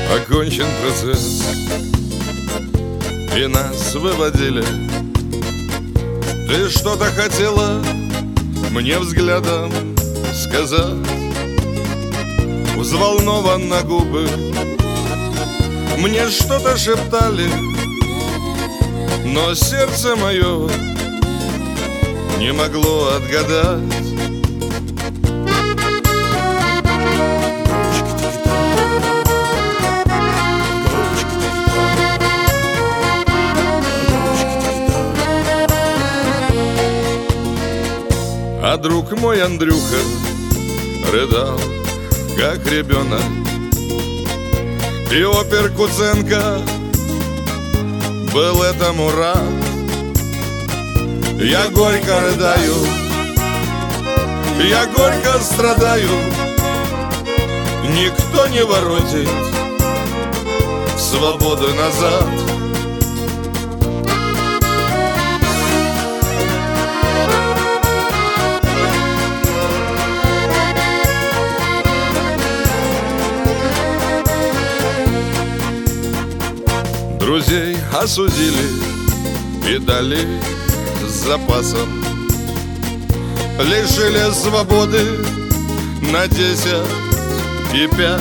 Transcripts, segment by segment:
Окончен процесс, и нас выводили. Ты что-то хотела мне взглядом сказать? Взволнованно губы мне что-то шептали, но сердце мое не могло отгадать. А друг мой Андрюха рыдал, как ребенок, и опер Куценко был этому рад. Я горько рыдаю, я горько страдаю, никто не воротит свободу назад. Друзей осудили и дали с запасом, лишили свободы на 10 и 5,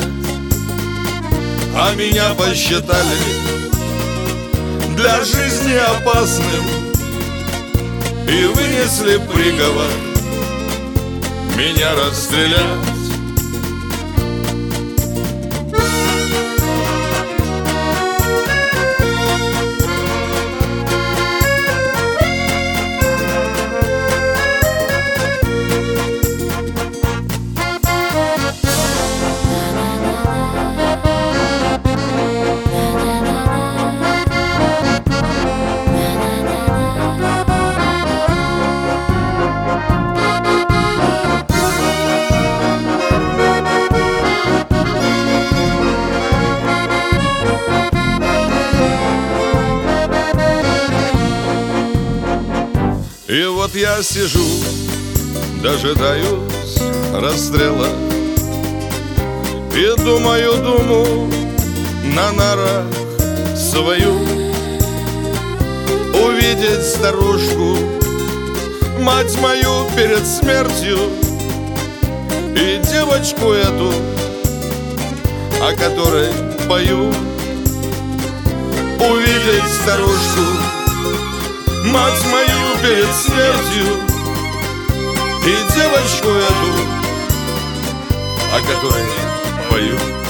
а меня посчитали для жизни опасным и вынесли приговор меня расстрелять. И вот я сижу, дожидаюсь расстрела и думаю думу на нарах свою. Увидеть старушку, мать мою перед смертью, и девочку эту, о которой пою. Увидеть старушку, мать мою перед смертью, и девочку эту, о которой пою.